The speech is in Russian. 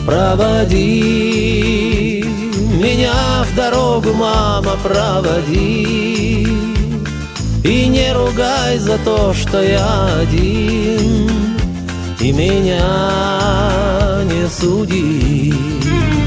Проводи меня в дорогу, мама, проводи. И не ругай за то, что я один, и меня не суди.